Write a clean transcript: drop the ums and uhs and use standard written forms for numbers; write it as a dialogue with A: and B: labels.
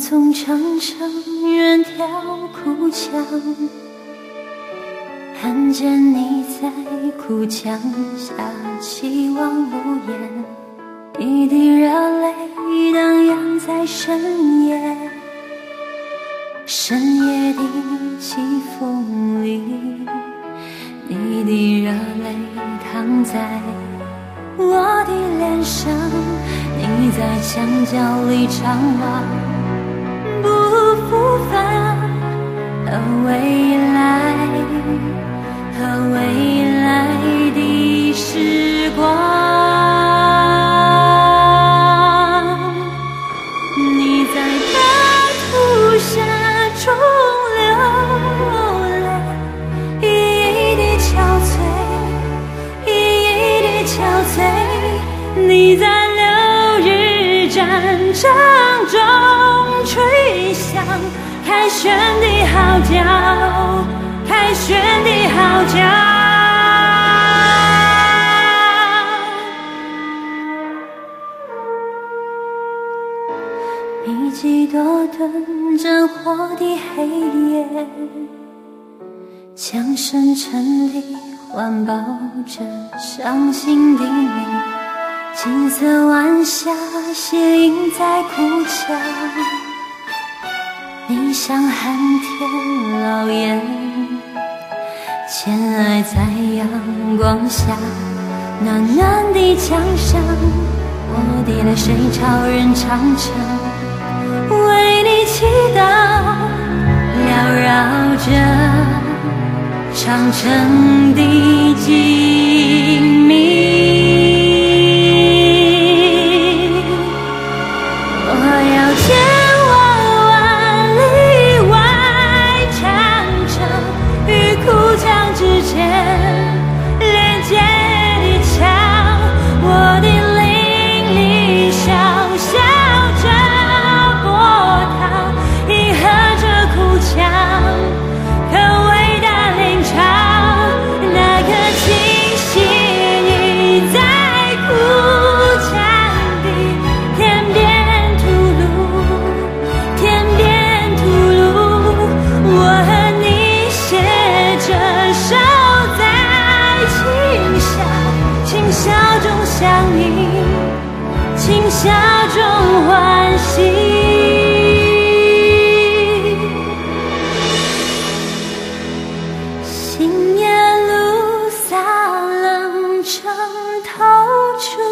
A: 从长城远眺哭墙，看见你在哭墙下期望无言，一滴热泪荡漾在深夜，深夜的起风里，你的热泪淌在我的脸上，你在墙角里张望，不复返，和未来，和未来的时光。你在大屠杀中流泪，一地憔悴，一地憔悴。你在六日战争中吹响凯旋的号角，凯旋的号角。密集多吨战火的黑夜，枪声沉地环抱着伤心的你，金色晚霞斜映在哭墙，你像寒天老燕，牵爱在阳光下暖暖的江上，我的泪水超人长城，为你祈祷，缭绕着长城的静谧。我要前往万里外长城，与哭墙之间连接的墙，我的灵里小小着波涛，迎合着哭墙，可伟大领潮，那颗清晰已在哭墙的天边吐露，天边吐露。我和你携着手在轻笑，轻笑中相依，轻笑中欢喜。新年路洒冷城透出